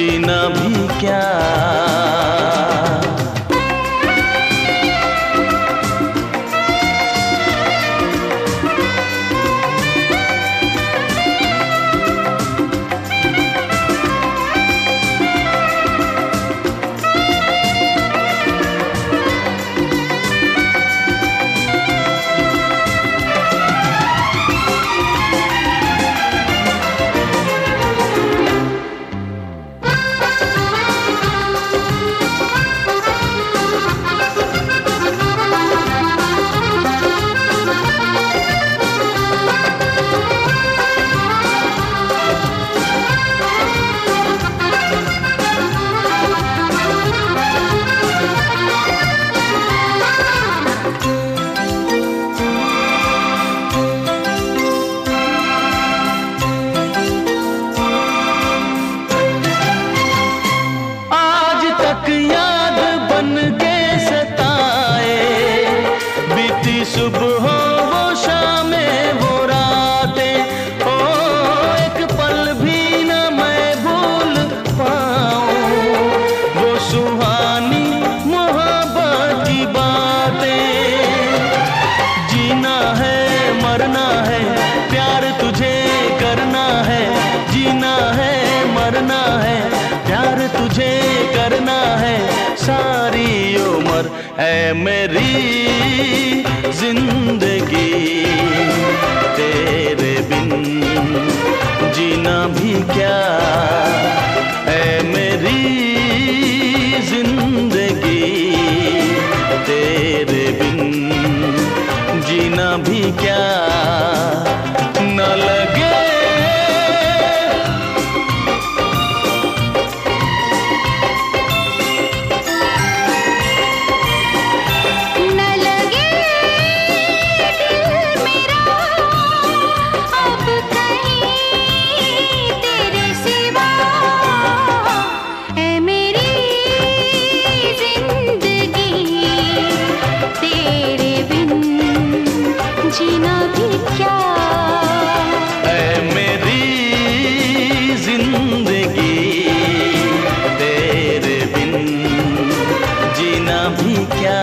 जीना भी क्या। याद बन के सताए, बीती सुबह वो शामें वो रातें, ओ एक पल भी न मैं भूल पाऊं वो सुहानी मोहब्बत की बातें। जीना है मरना है प्यार तुझे करना है, जीना है मरना है प्यार तुझे करना है सारी उम्र है मेरी जिंदगी, तेरे बिन जीना भी क्या है मेरी जिंदगी, तेरे बिन जीना भी क्या। न लगे जीना भी क्या है मेरी जिंदगी, तेरे बिन जीना भी क्या।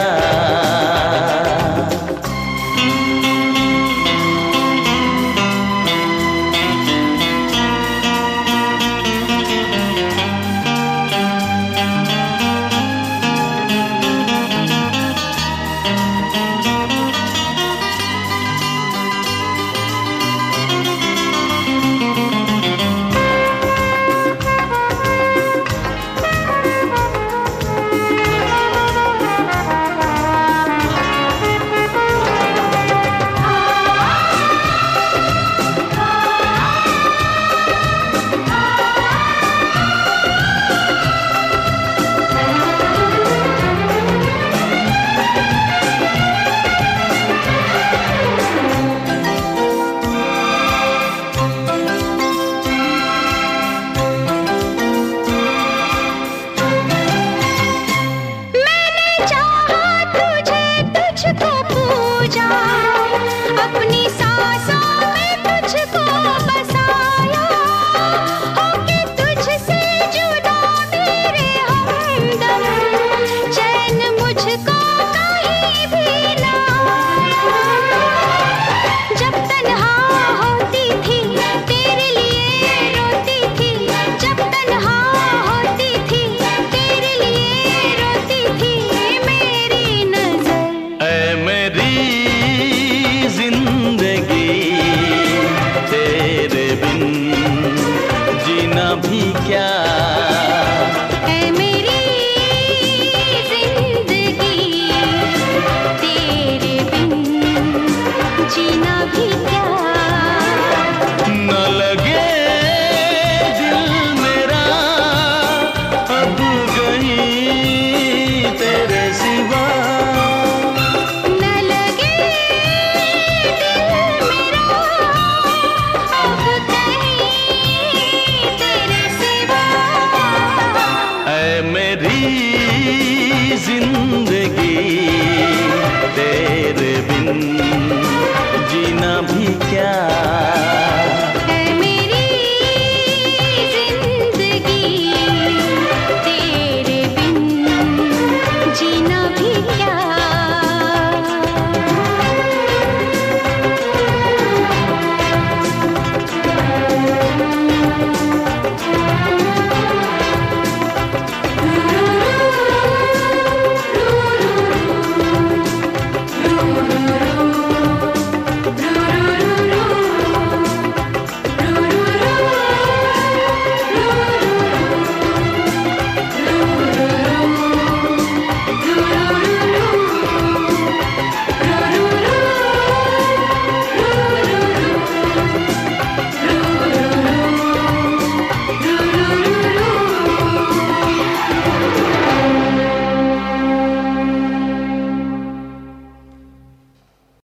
अपनी सांसों में तुझको बसाया, होके तुझसे जुदा मेरे हमदम, चैन मुझको कहीं भी ना आया। जब तन्हा होती थी तेरे लिए रोती थी, जब तन्हा होती थी तेरे लिए रोती थी मेरी नजर ऐ मेरी जिंदगी, तेरे बिन जीना भी क्या।